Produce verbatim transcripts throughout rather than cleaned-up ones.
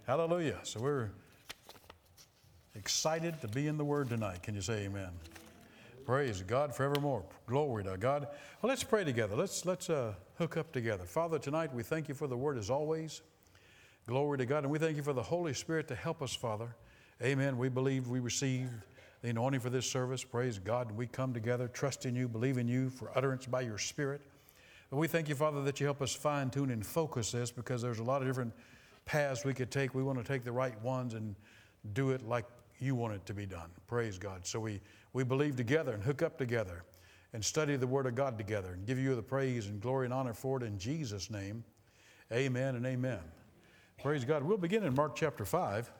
Hallelujah. So we're excited to be in the Word tonight. Can you say amen? Praise God forevermore. Glory to God. Well, let's pray together. Let's let's uh, hook up together. Father, tonight we thank you for the Word as always. Glory to God. And we thank you for the Holy Spirit to help us, Father. Amen. We believe we received the anointing for this service. Praise God. And we come together, trusting you, believing you for utterance by your Spirit. But we thank you, Father, that you help us fine tune and focus this, because there's a lot of different paths we could take. We want to take the right ones and do it like you want it to be done. Praise God. So we, we believe together and hook up together and study the Word of God together and give you the praise and glory and honor for it in Jesus' name. Amen and amen. Praise God. We'll begin in Mark chapter five,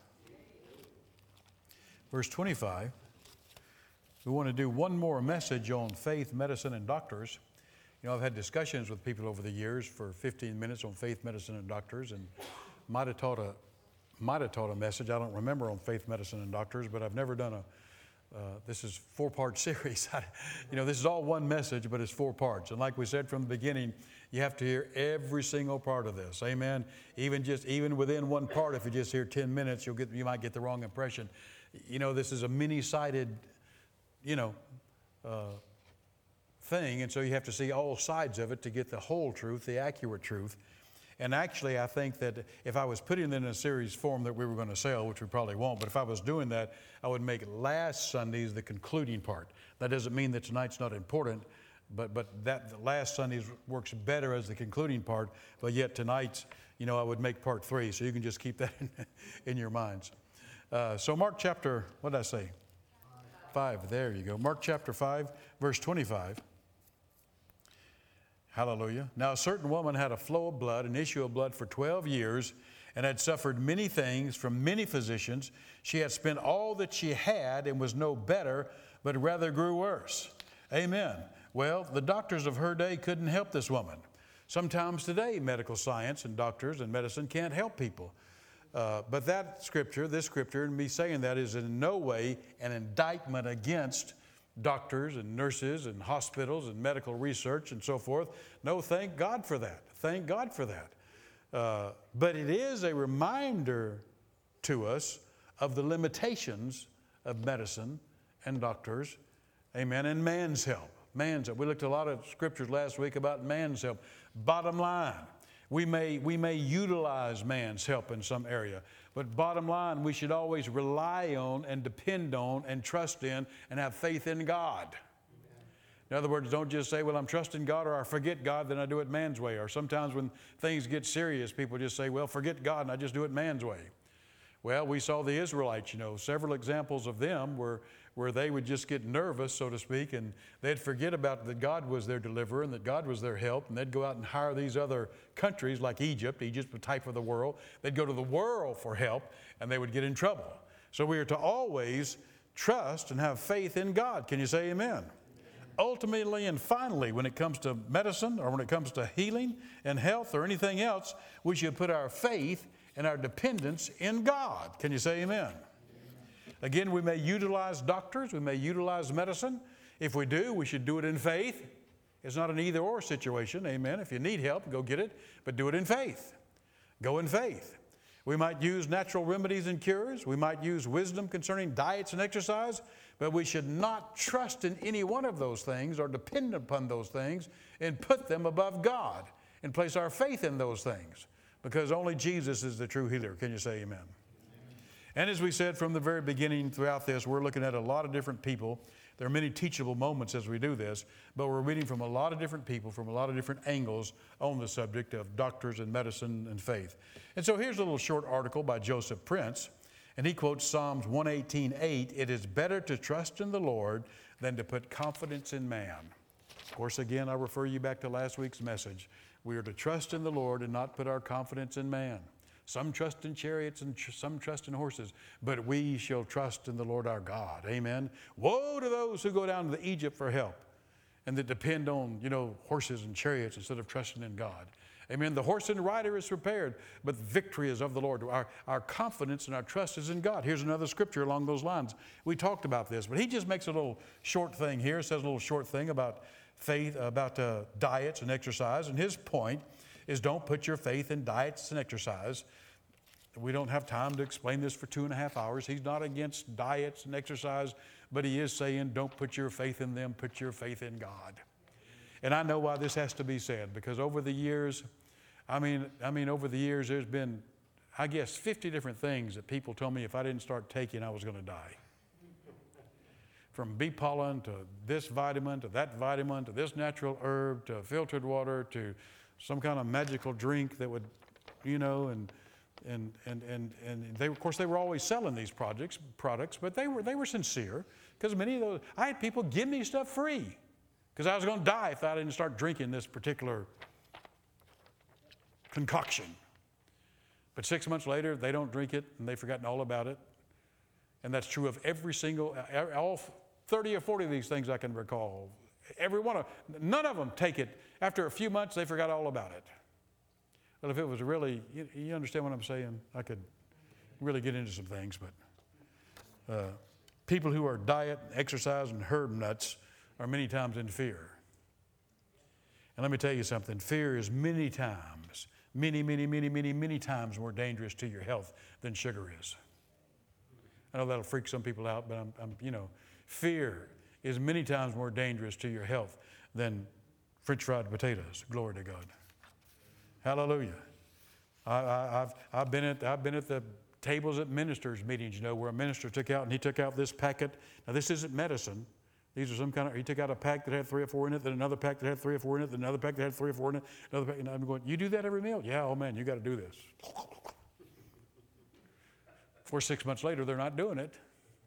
verse twenty-five. We want to do one more message on faith, medicine, and doctors. You know, I've had discussions with people over the years for fifteen minutes on faith, medicine, and doctors, and might have taught a might have taught a message, I don't remember, on faith, medicine, and doctors, but I've never done a, uh, this is four-part series. You know, this is all one message, but it's four parts. And like we said from the beginning, you have to hear every single part of this. Amen. Even just, even within one part, if you just hear ten minutes, you'll get, you might get the wrong impression. You know, this is a many-sided, you know, uh, thing, and so you have to see all sides of it to get the whole truth, the accurate truth. And actually, I think that if I was putting it in a series form that we were going to sell, which we probably won't, but if I was doing that, I would make last Sunday's the concluding part. That doesn't mean that tonight's not important, but but that the last Sunday's works better as the concluding part, but yet tonight's, you know, I would make part three, so you can just keep that in, in your minds. Uh, so Mark chapter, what did I say? Five, there you go. Mark chapter five, verse twenty-five. Hallelujah. Now a certain woman had a flow of blood, an issue of blood for twelve years, and had suffered many things from many physicians. She had spent all that she had and was no better, but rather grew worse. Amen. Well, the doctors of her day couldn't help this woman. Sometimes today, medical science and doctors and medicine can't help people. Uh, but that scripture, this scripture, and me saying that is in no way an indictment against doctors and nurses and hospitals and medical research and so forth. No, thank God for that. Thank God for that. Uh, but it is a reminder to us of the limitations of medicine and doctors, amen, and man's help. Man's help. We looked at a lot of scriptures last week about man's help. Bottom line, we may, we may utilize man's help in some area, but bottom line, we should always rely on and depend on and trust in and have faith in God. Amen. In other words, don't just say, well, I'm trusting God, or I forget God, then I do it man's way. Or sometimes when things get serious, people just say, well, forget God, and I just do it man's way. Well, we saw the Israelites, you know, several examples of them where, where they would just get nervous, so to speak, and they'd forget about that God was their deliverer and that God was their help, and they'd go out and hire these other countries like Egypt. Egypt's a type of the world. They'd go to the world for help, and they would get in trouble. So we are to always trust and have faith in God. Can you say amen? Amen. Ultimately and finally, when it comes to medicine or when it comes to healing and health or anything else, we should put our faith and our dependence in God. Can you say amen? Amen? Again, we may utilize doctors, we may utilize medicine. If we do, we should do it in faith. It's not an either or situation, amen. If you need help, go get it, but do it in faith. Go in faith. We might use natural remedies and cures. We might use wisdom concerning diets and exercise, but we should not trust in any one of those things or depend upon those things and put them above God and place our faith in those things, because only Jesus is the true healer. Can you say amen? Amen? And as we said from the very beginning throughout this, we're looking at a lot of different people. There are many teachable moments as we do this, but we're reading from a lot of different people from a lot of different angles on the subject of doctors and medicine and faith. And so here's a little short article by Joseph Prince, and he quotes Psalms one eighteen eight, "It is better to trust in the Lord than to put confidence in man." Of course, again, I refer you back to last week's message. We are to trust in the Lord and not put our confidence in man. Some trust in chariots and tr- some trust in horses, but we shall trust in the Lord our God. Amen. Woe to those who go down to Egypt for help and that depend on, you know, horses and chariots instead of trusting in God. Amen. The horse and rider is prepared, but victory is of the Lord. Our, our confidence and our trust is in God. Here's another scripture along those lines. We talked about this, but he just makes a little short thing here. It says a little short thing about faith, about uh, diets and exercise. And his point is, don't put your faith in diets and exercise. we don't have time to explain this for two and a half hours. He's not against diets and exercise, but he is saying don't put your faith in them, put your faith in God. And I know why this has to be said, because over the years, I mean, I mean, over the years, there's been, I guess, fifty different things that people told me if I didn't start taking, I was going to die. From bee pollen to this vitamin to that vitamin to this natural herb to filtered water to some kind of magical drink that would, you know, and and and and and they of course they were always selling these projects products, but they were they were sincere, because many of those I had people give me stuff free because I was going to die if I didn't start drinking this particular concoction. But six months later, they don't drink it and they've forgotten all about it. And that's true of every single, all thirty or forty of these things I can recall. Every one of, none of them take it. After a few months, they forgot all about it. Well, if it was really, you, you understand what I'm saying? I could really get into some things, but uh, people who are diet, exercise, and herb nuts are many times in fear. And let me tell you something, fear is many times, many, many, many, many, many times more dangerous to your health than sugar is. I know that'll freak some people out, but I'm, I'm, you know, fear is many times more dangerous to your health than French fried potatoes. Glory to God. Hallelujah. I, I, I've, I've been at, I've been at the tables at ministers' meetings, you know, where a minister took out, and he took out this packet. Now, this isn't medicine. These are some kind of, he took out a pack that had three or four in it, then another pack that had three or four in it, then another pack that had three or four in it, another pack, and I'm going, you do that every meal? Yeah, oh man, you got to do this. Four, six months later, they're not doing it.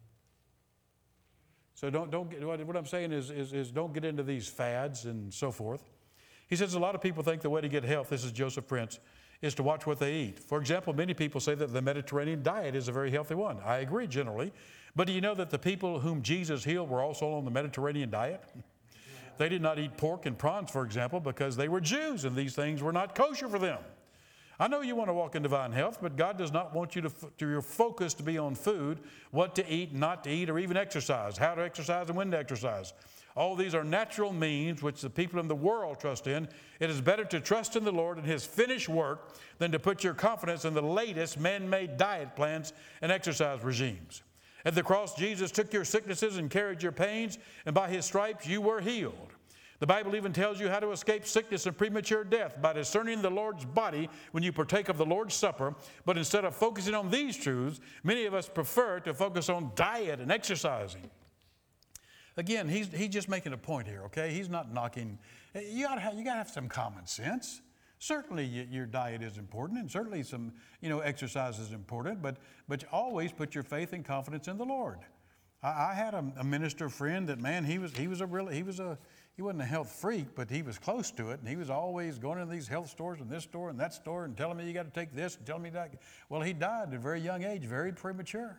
So don't, don't get, what I'm saying is, is, is don't get into these fads and so forth. He says a lot of people think the way to get health, this is Joseph Prince, is to watch what they eat. For example, many people say that the Mediterranean diet is a very healthy one. I agree generally. But do you know that the people whom Jesus healed were also on the Mediterranean diet? They did not eat pork and prawns, for example, because they were Jews and these things were not kosher for them. I know you want to walk in divine health, but God does not want you to, to your focus to be on food, what to eat, not to eat, or even exercise, how to exercise and when to exercise. All these are natural means which the people in the world trust in. It is better to trust in the Lord and His finished work than to put your confidence in the latest man-made diet plans and exercise regimes. At the cross, Jesus took your sicknesses and carried your pains, and by His stripes you were healed. The Bible even tells you how to escape sickness and premature death by discerning the Lord's body when you partake of the Lord's Supper. But instead of focusing on these truths, many of us prefer to focus on diet and exercising. Again, he's, he's just making a point here, okay? He's not knocking. You got to have, you got to have some common sense. Certainly you, your diet is important, and certainly some, you know, exercise is important, but, but always put your faith and confidence in the Lord. I, I had a, a minister friend that, man, he was, he was a really, he was a, he wasn't a health freak, but he was close to it, and he was always going into these health stores and this store and that store and telling me you got to take this and telling me that. Well, he died at a very young age, very premature.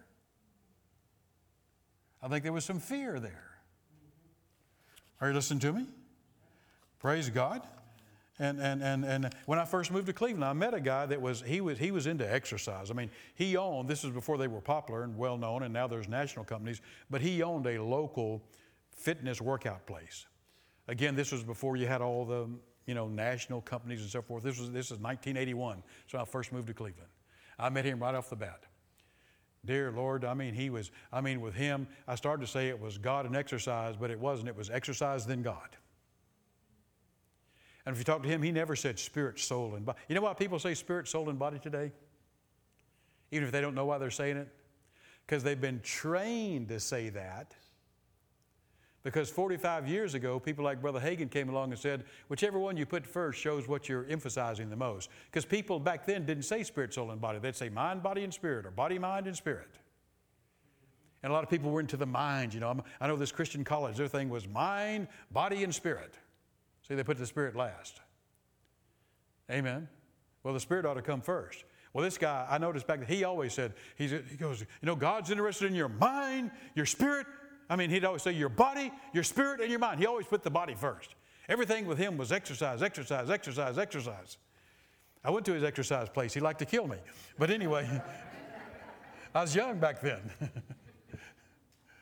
I think there was some fear there. Are you listening to me? Praise God. And, and, and, and when I first moved to Cleveland, I met a guy that was, he was, he was into exercise. I mean, he owned, this is before they were popular and well known, and now there's national companies, but he owned a local fitness workout place. Again, this was before you had all the, you know, national companies and so forth. This was, this is nineteen eighty-one, so I first moved to Cleveland. I met him right off the bat. Dear Lord, I mean, he was, I mean, with him, I started to say it was God and exercise, but it wasn't. It was exercise, then God. And if you talk to him, he never said spirit, soul, and body. You know why people say spirit, soul, and body today? Even if they don't know why they're saying it? Because they've been trained to say that. Because forty-five years ago, people like Brother Hagin came along and said, whichever one you put first shows what you're emphasizing the most. Because people back then didn't say spirit, soul, and body. They'd say mind, body, and spirit, or body, mind, and spirit. And a lot of people were into the mind. You know, I know this Christian college, their thing was mind, body, and spirit. See, they put the spirit last. Amen. Well, the spirit ought to come first. Well, this guy, I noticed back then, he always said, he's, he goes, you know, God's interested in your mind, your spirit. I mean, he'd always say your body, your spirit, and your mind. He always put the body first. Everything with him was exercise, exercise, exercise, exercise. I went to his exercise place. He liked to kill me. But anyway, I was young back then.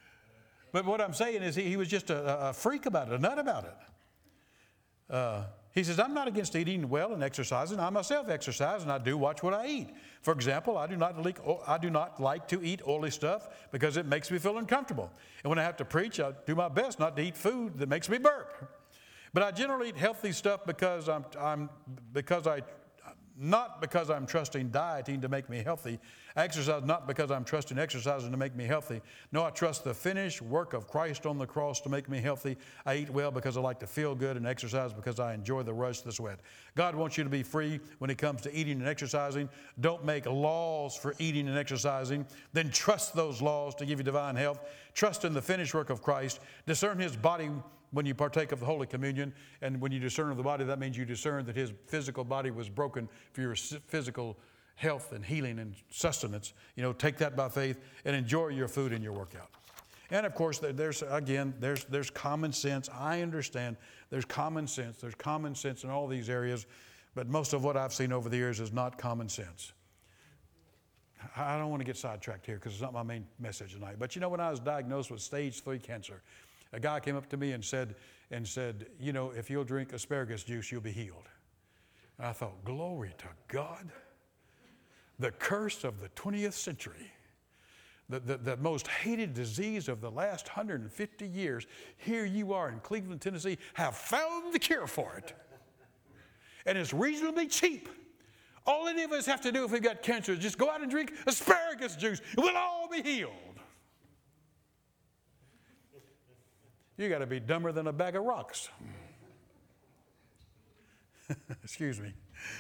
But what I'm saying is he, he was just a, a freak about it, a nut about it. Uh, he says, I'm not against eating well and exercising. I myself exercise, and I do watch what I eat. For example, I do not like, I do not like to eat oily stuff because it makes me feel uncomfortable. And when I have to preach, I do my best not to eat food that makes me burp. But I generally eat healthy stuff because I'm, I'm because I, not because I'm trusting dieting to make me healthy. I exercise not because I'm trusting exercising to make me healthy. No, I trust the finished work of Christ on the cross to make me healthy. I eat well because I like to feel good, and exercise because I enjoy the rush of the sweat. God wants you to be free when it comes to eating and exercising. Don't make laws for eating and exercising. Then trust those laws to give you divine health. Trust in the finished work of Christ. Discern His body when you partake of the Holy Communion. And when you discern of the body, that means you discern that His physical body was broken for your physical health and healing and sustenance. You know, take that by faith and enjoy your food and your workout. And of course, there's, again, there's, there's common sense. I understand there's common sense. There's common sense in all these areas, but most of what I've seen over the years is not common sense. I don't want to get sidetracked here because it's not my main message tonight. But you know, when I was diagnosed with stage three cancer, a guy came up to me and said, and said, you know, if you'll drink asparagus juice, you'll be healed. And I thought, glory to God. The curse of the twentieth century, the, the, the most hated disease of the last one hundred fifty years. Here you are in Cleveland, Tennessee, have found the cure for it. And it's reasonably cheap. All any of us have to do if we've got cancer is just go out and drink asparagus juice, and we'll all be healed. You got to be dumber than a bag of rocks. Excuse me.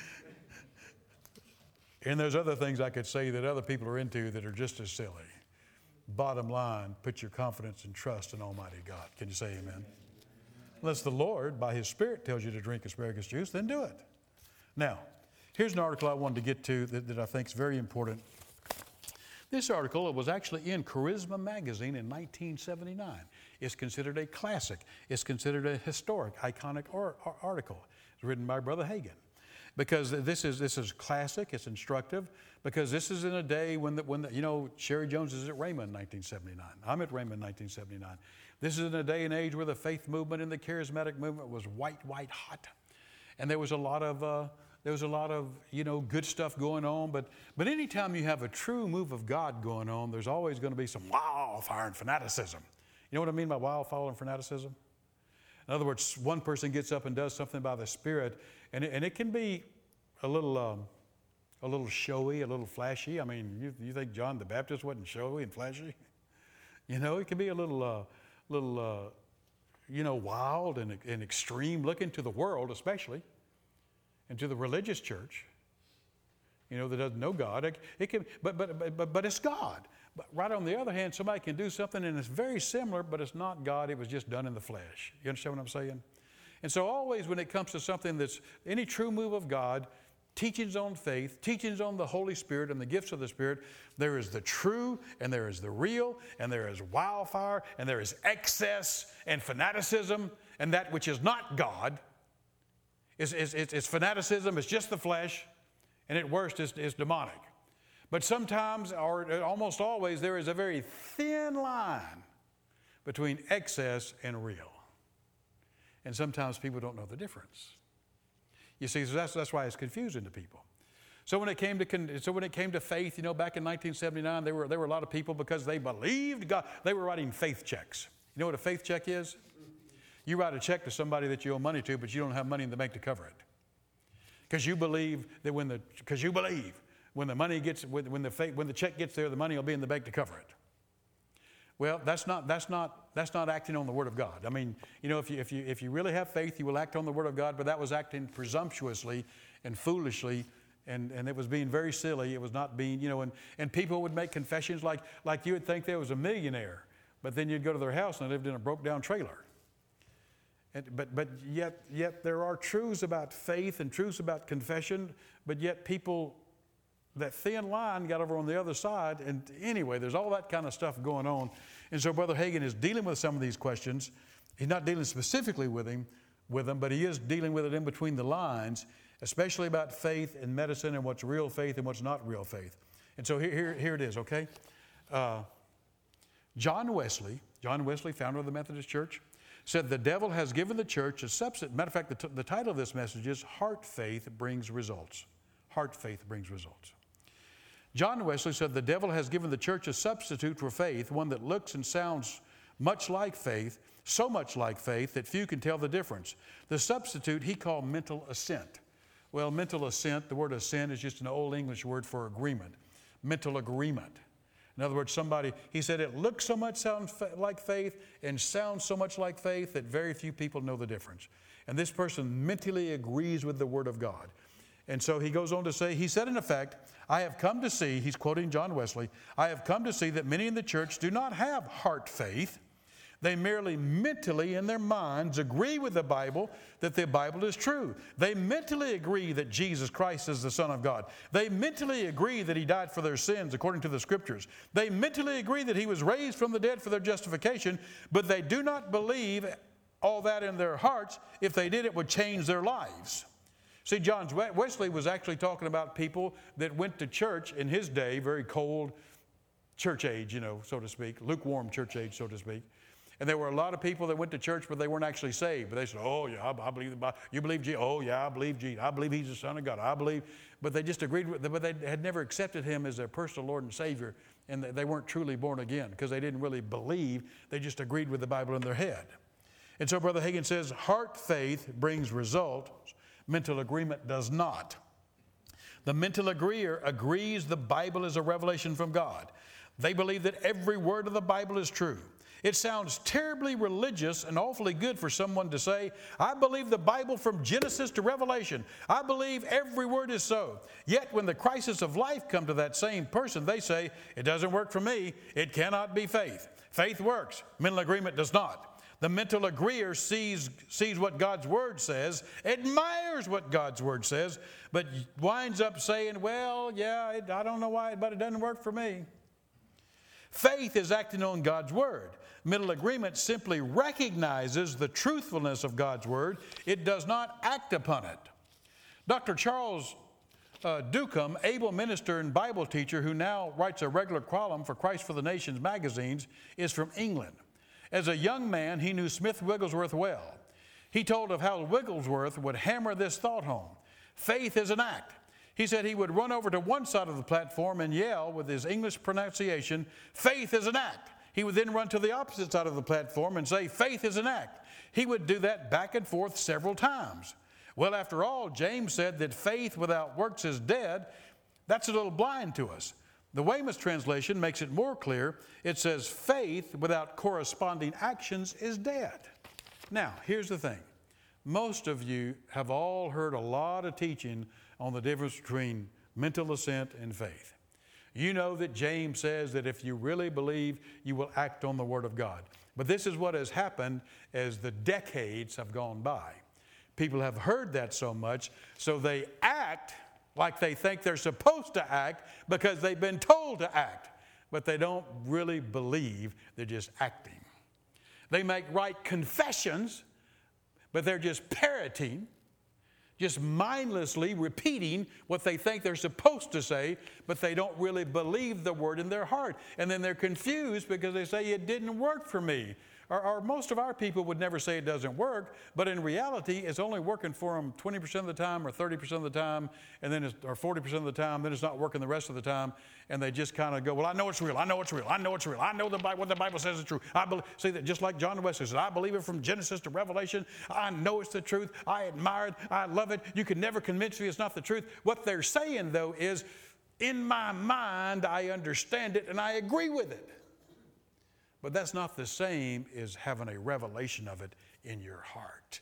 And there's other things I could say that other people are into that are just as silly. Bottom line, put your confidence and trust in Almighty God. Can you say amen? Unless the Lord, by His Spirit, tells you to drink asparagus juice, then do it. Now, here's an article I wanted to get to that, that I think is very important. This article, it was actually in Charisma magazine in nineteen seventy-nine. It's considered a classic. It's considered a historic, iconic or, or article. It's written by Brother Hagin. Because this is this is classic, it's instructive, because this is in a day when, the, when the, you know, Sherry Jones is at Rhema in nineteen seventy-nine. I'm at Rhema in nineteen seventy-nine. This is in a day and age where the faith movement and the charismatic movement was white, white hot. And there was a lot of, uh, there was a lot of, you know, good stuff going on. But, but anytime you have a true move of God going on, there's always going to be some wildfire and fanaticism. You know what I mean by wildfire and fanaticism? In other words, one person gets up and does something by the Spirit, and it, and it can be a little, um, a little showy, a little flashy. I mean, you, you think John the Baptist wasn't showy and flashy? You know, it can be a little, uh, little, uh, you know, wild and, and extreme looking to the world, especially, and to the religious church. You know, that doesn't know God. It, it can, but but but but it's God. But right on the other hand, somebody can do something and it's very similar, but it's not God. It was just done in the flesh. You understand what I'm saying? And so always when it comes to something that's any true move of God, teachings on faith, teachings on the Holy Spirit and the gifts of the Spirit, there is the true and there is the real and there is wildfire and there is excess and fanaticism, and that which is not God is, is, is, is fanaticism, it's just the flesh, and at worst is, is demonic. But sometimes, or almost always, there is a very thin line between excess and real. And sometimes people don't know the difference. You see, so that's, that's why it's confusing to people. So when it came to so when it came to faith, you know, back in nineteen seventy-nine, there were there were a lot of people because they believed God. They were writing faith checks. You know what a faith check is? You write a check to somebody that you owe money to, but you don't have money in the bank to cover it. Because you believe that when the because you believe. When the money gets, when the when the check gets there, the money will be in the bank to cover it. Well, that's not that's not that's not acting on the Word of God. I mean, you know, if you if you if you really have faith, you will act on the Word of God. But that was acting presumptuously and foolishly, and, and it was being very silly. It was not being, you know, and, and people would make confessions like like you would think there was a millionaire, but then you'd go to their house and they lived in a broke down trailer. And, but but yet yet there are truths about faith and truths about confession, but yet people. That thin line got over on the other side. And anyway, there's all that kind of stuff going on. And so Brother Hagin is dealing with some of these questions. He's not dealing specifically with him, with them, but he is dealing with it in between the lines, especially about faith and medicine and what's real faith and what's not real faith. And so here, here, here it is, okay? Uh, John Wesley, John Wesley, founder of the Methodist Church, said the devil has given the church a substitute. Matter of fact, the, t- the title of this message is Heart Faith Brings Results. Heart Faith Brings Results. John Wesley said the devil has given the church a substitute for faith, one that looks and sounds much like faith, so much like faith that few can tell the difference. The substitute he called mental assent. Well, mental assent, the word assent is just an old English word for agreement, mental agreement. In other words, somebody, he said it looks so much sounds like faith and sounds so much like faith that very few people know the difference. And this person mentally agrees with the Word of God. And so he goes on to say, he said in effect, I have come to see, he's quoting John Wesley, I have come to see that many in the church do not have heart faith. They merely mentally in their minds agree with the Bible that the Bible is true. They mentally agree that Jesus Christ is the Son of God. They mentally agree that He died for their sins according to the Scriptures. They mentally agree that He was raised from the dead for their justification, but they do not believe all that in their hearts. If they did, it would change their lives. See, John Wesley was actually talking about people that went to church in his day, very cold church age, you know, so to speak, lukewarm church age, so to speak. And there were a lot of people that went to church, but they weren't actually saved. But they said, oh, yeah, I, I believe the Bible. You believe Jesus? Oh, yeah, I believe Jesus. I believe He's the Son of God. I believe. But they just agreed with, but they had never accepted Him as their personal Lord and Savior. And they weren't truly born again because they didn't really believe. They just agreed with the Bible in their head. And so Brother Hagin says, heart faith brings results. Mental agreement does not. The mental agreeer agrees the Bible is a revelation from God. They believe that every word of the Bible is true. It sounds terribly religious and awfully good for someone to say, I believe the Bible from Genesis to Revelation. I believe every word is so. Yet when the crisis of life comes to that same person, they say, it doesn't work for me. It cannot be faith. Faith works. Mental agreement does not. The mental agreeer sees, sees what God's Word says, admires what God's Word says, but winds up saying, well, yeah, it, I don't know why, but it doesn't work for me. Faith is acting on God's Word. Mental agreement simply recognizes the truthfulness of God's Word. It does not act upon it. Doctor Charles uh, Ducombe, able minister and Bible teacher who now writes a regular column for Christ for the Nations magazines, is from England. As a young man, he knew Smith Wigglesworth well. He told of how Wigglesworth would hammer this thought home. Faith is an act. He said he would run over to one side of the platform and yell with his English pronunciation, faith is an act. He would then run to the opposite side of the platform and say, faith is an act. He would do that back and forth several times. Well, after all, James said that faith without works is dead. That's a little blind to us. The Weymouth translation makes it more clear. It says, faith without corresponding actions is dead. Now, here's the thing. Most of you have all heard a lot of teaching on the difference between mental assent and faith. You know that James says that if you really believe, you will act on the Word of God. But this is what has happened as the decades have gone by. People have heard that so much, so they act like they think they're supposed to act because they've been told to act. But they don't really believe, they're just acting. They make right confessions, but they're just parroting, just mindlessly repeating what they think they're supposed to say, but they don't really believe the word in their heart. And then they're confused because they say, it didn't work for me. Or, or most of our people would never say it doesn't work, but in reality, it's only working for them twenty percent of the time or thirty percent of the time, and then it's, or forty percent of the time, then it's not working the rest of the time, and they just kind of go, well, I know it's real, I know it's real, I know it's real, I know the Bible, what the Bible says is true. I believe, see that just like John Wesley said, I believe it from Genesis to Revelation, I know it's the truth, I admire it, I love it, you can never convince me it's not the truth. What they're saying, though, is, in my mind, I understand it and I agree with it. But that's not the same as having a revelation of it in your heart,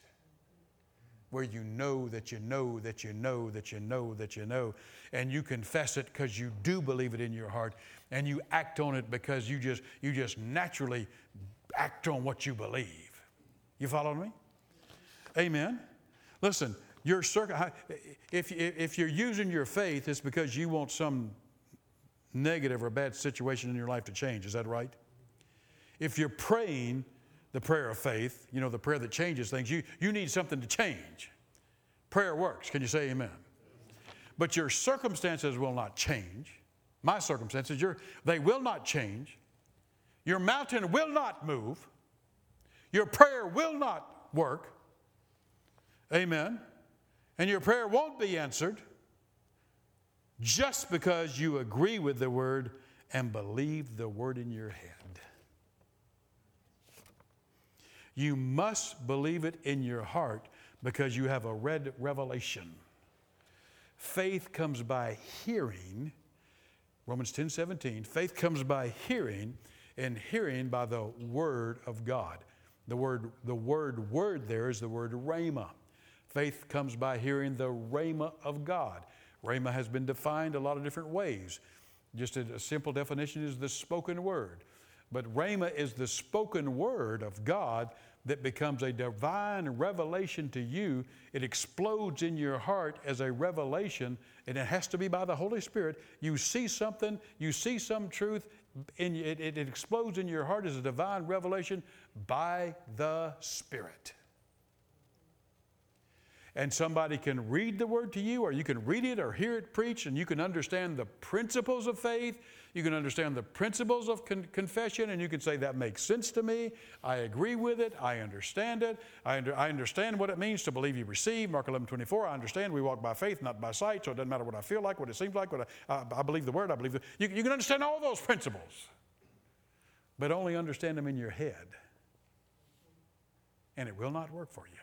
where you know that you know that you know that you know that you know, and you confess it because you do believe it in your heart, and you act on it because you just you just naturally act on what you believe. You following me? Amen. Listen, your circ- if if you're using your faith, it's because you want some negative or bad situation in your life to change. Is that right? If you're praying the prayer of faith, you know, the prayer that changes things, you, you need something to change. Prayer works. Can you say amen? But your circumstances will not change. My circumstances, your, they will not change. Your mountain will not move. Your prayer will not work. Amen. And your prayer won't be answered just because you agree with the Word and believe the Word in your head. You must believe it in your heart because you have a red revelation. Faith comes by hearing. Romans ten seventeen. Faith comes by hearing, and hearing by the Word of God. The word, the word, word there is the word rhema. Faith comes by hearing the rhema of God. Rhema has been defined a lot of different ways. Just a, a simple definition is the spoken word. But rhema is the spoken word of God that becomes a divine revelation to you. It explodes in your heart as a revelation, and it has to be by the Holy Spirit. You see something, you see some truth, and it, it, it explodes in your heart as a divine revelation by the Spirit. And somebody can read the word to you, or you can read it or hear it preached, and you can understand the principles of faith. You can understand the principles of con- confession, and you can say, that makes sense to me. I agree with it. I understand it. I, under- I understand what it means to believe you receive. Mark eleven twenty-four, I understand we walk by faith, not by sight, so it doesn't matter what I feel like, what it seems like. What I, I, I believe the word. I believe the, you, you can understand all those principles, but only understand them in your head, and it will not work for you.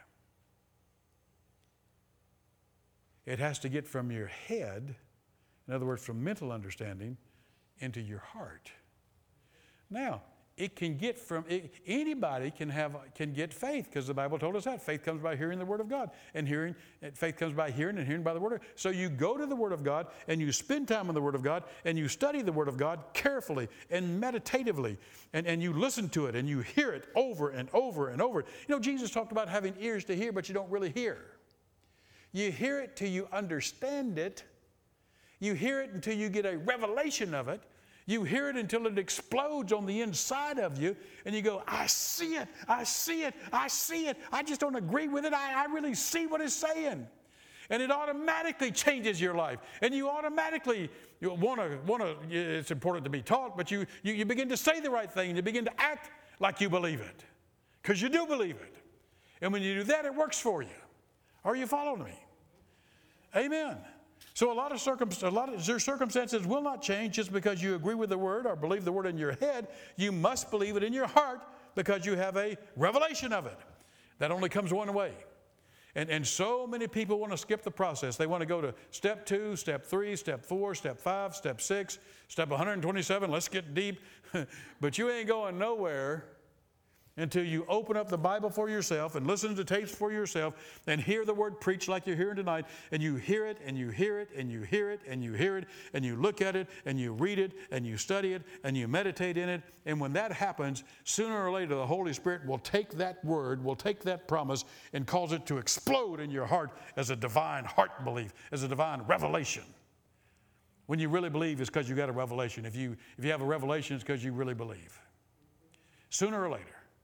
It has to get from your head, in other words, from mental understanding, into your heart. Now, it can get from, it, anybody can have, can get faith, because the Bible told us that. Faith comes by hearing the Word of God, and hearing, faith comes by hearing, and hearing by the Word of God. So you go to the Word of God, and you spend time in the Word of God, and you study the Word of God carefully and meditatively, and, and you listen to it, and you hear it over and over and over. You know, Jesus talked about having ears to hear, but you don't really hear. You hear it till you understand it. You hear it until you get a revelation of it. You hear it until it explodes on the inside of you, and you go, I see it, I see it, I see it. I just don't agree with it. I, I really see what it's saying. And it automatically changes your life. And you automatically want to, want to, it's important to be taught, but you, you, you begin to say the right thing. You begin to act like you believe it, because you do believe it. And when you do that, it works for you. Are you following me? Amen. So a lot of circum, a lot of your circumstances will not change just because you agree with the Word or believe the Word in your head. You must believe it in your heart because you have a revelation of it. That only comes one way. And, and so many people want to skip the process. They want to go to step two, step three, step four, step five, step six, step one hundred twenty-seven. Let's get deep. But you ain't going nowhere until you open up the Bible for yourself and listen to tapes for yourself and hear the word preached like you're hearing tonight, and you hear it and you hear it and you hear it and you hear it and you look at it and you read it and you study it and you meditate in it. And when that happens, sooner or later the Holy Spirit will take that word, will take that promise and cause it to explode in your heart as a divine heart belief, as a divine revelation. When you really believe, it's because you got a revelation. If you, if you have a revelation, it's because you really believe. Sooner or later.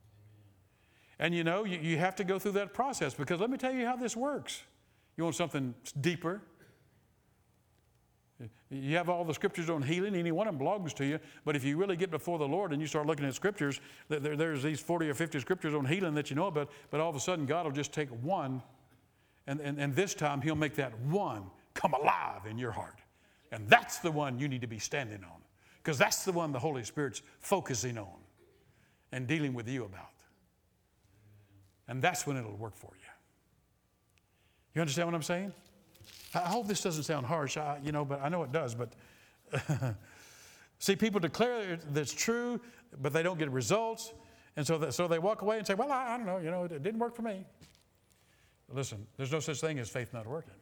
And you know, you, you have to go through that process, because let me tell you how this works. You want something deeper? You have all the scriptures on healing, any one of them belongs to you, but if you really get before the Lord and you start looking at scriptures, there, there's these forty or fifty scriptures on healing that you know about, but all of a sudden God will just take one, and, and, and this time He'll make that one come alive in your heart. And that's the one you need to be standing on, because that's the one the Holy Spirit's focusing on and dealing with you about. And that's when it'll work for you. You understand what I'm saying? I hope this doesn't sound harsh, I, you know, but I know it does. But see, people declare that it's true, but they don't get results. And so, that, so they walk away and say, well, I, I don't know, you know, it, it didn't work for me. Listen, there's no such thing as faith not working.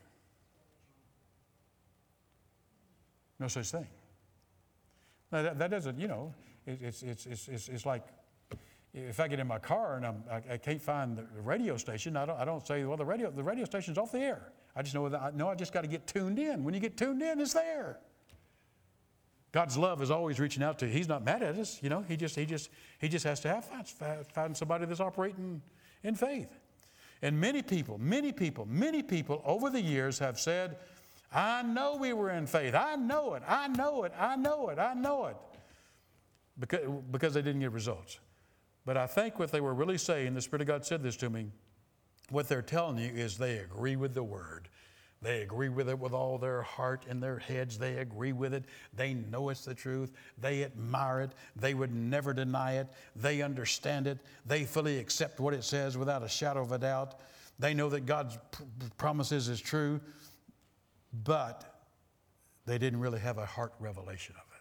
No such thing. Now, that, that doesn't, you know, it, it's, it's, it's, it's, it's like, if I get in my car and I'm, I, I can't find the radio station, I don't, I don't say, well, the radio, the radio station's off the air. I just know that I know I just got to get tuned in. When you get tuned in, it's there. God's love is always reaching out to you. He's not mad at us, you know. He just, he just, he just has to have find, find somebody that's operating in faith. And many people, many people, many people over the years have said, I know we were in faith. I know it. I know it. I know it. I know it. Because, because they didn't get results. But I think what they were really saying, the Spirit of God said this to me, what they're telling you is they agree with the Word. They agree with it with all their heart and their heads. They agree with it. They know it's the truth. They admire it. They would never deny it. They understand it. They fully accept what it says without a shadow of a doubt. They know that God's pr- promises is true, but they didn't really have a heart revelation of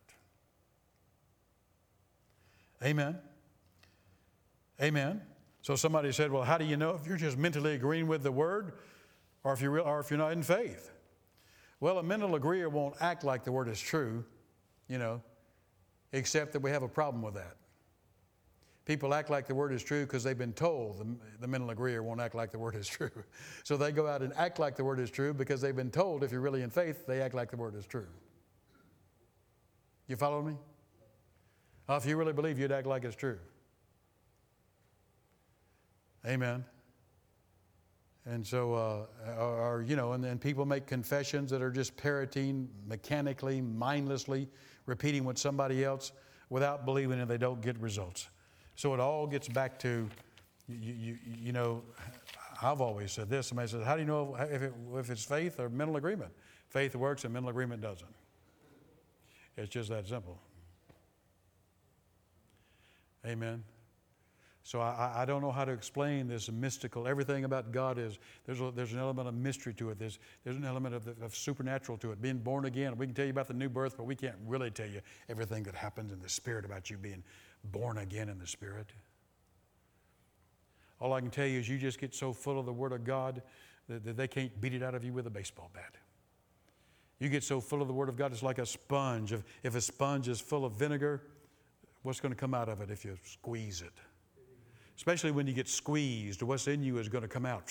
it. Amen. Amen. So somebody said, well, how do you know if you're just mentally agreeing with the Word or if you're, real, or if you're not in faith? Well, a mental agreeer won't act like the Word is true, you know, except that we have a problem with that. People act like the Word is true because they've been told. The, the mental agreeer won't act like the Word is true. So they go out and act like the Word is true because they've been told if you're really in faith, they act like the Word is true. You follow me? Oh, if you really believe, you'd act like it's true. Amen. And so, uh, or, you know, and then people make confessions that are just parroting mechanically, mindlessly, repeating what somebody else without believing, and they don't get results. So it all gets back to, you, you, you know, I've always said this. Somebody says, how do you know if, it, if it's faith or mental agreement? Faith works and mental agreement doesn't. It's just that simple. Amen. So I, I don't know how to explain this mystical. Everything about God is, there's, a, there's an element of mystery to it. There's, there's an element of, of supernatural to it. Being born again, we can tell you about the new birth, but we can't really tell you everything that happens in the Spirit about you being born again in the Spirit. All I can tell you is you just get so full of the Word of God that, that they can't beat it out of you with a baseball bat. You get so full of the Word of God, it's like a sponge. If, if a sponge is full of vinegar, what's going to come out of it if you squeeze it? Especially when you get squeezed, what's in you is going to come out.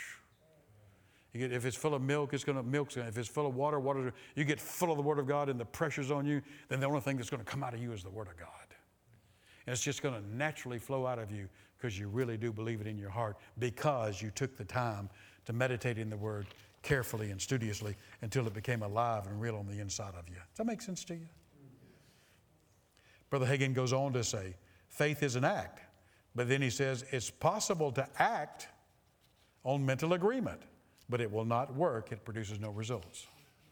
You get, if it's full of milk, it's going to milk. If it's full of water, water. You get full of the Word of God and the pressure's on you, then the only thing that's going to come out of you is the Word of God. And it's just going to naturally flow out of you because you really do believe it in your heart because you took the time to meditate in the Word carefully and studiously until it became alive and real on the inside of you. Does that make sense to you? Brother Hagin goes on to say, faith is an act. But then he says it's possible to act on mental agreement, but it will not work. It produces no results.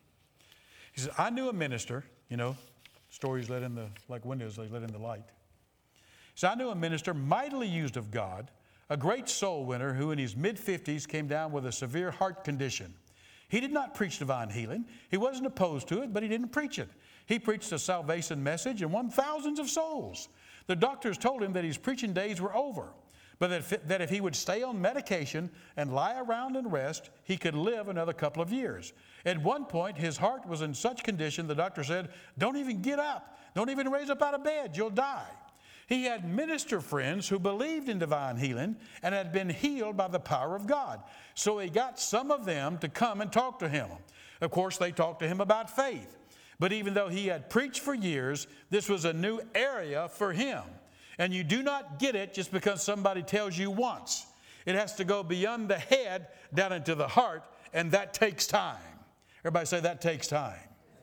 He says, I knew a minister, you know, stories let in the, like windows, they let in the light. He said, I knew a minister mightily used of God, a great soul winner who in his mid-fifties came down with a severe heart condition. He did not preach divine healing. He wasn't opposed to it, but he didn't preach it. He preached a salvation message and won thousands of souls. The doctors told him that his preaching days were over, but that if, that if he would stay on medication and lie around and rest, he could live another couple of years. At one point, his heart was in such condition, the doctor said, don't even get up. Don't even raise up out of bed. You'll die. He had minister friends who believed in divine healing and had been healed by the power of God. So he got some of them to come and talk to him. Of course, they talked to him about faith. But even though he had preached for years, this was a new area for him. And you do not get it just because somebody tells you once. It has to go beyond the head down into the heart, and that takes time. Everybody say that takes time.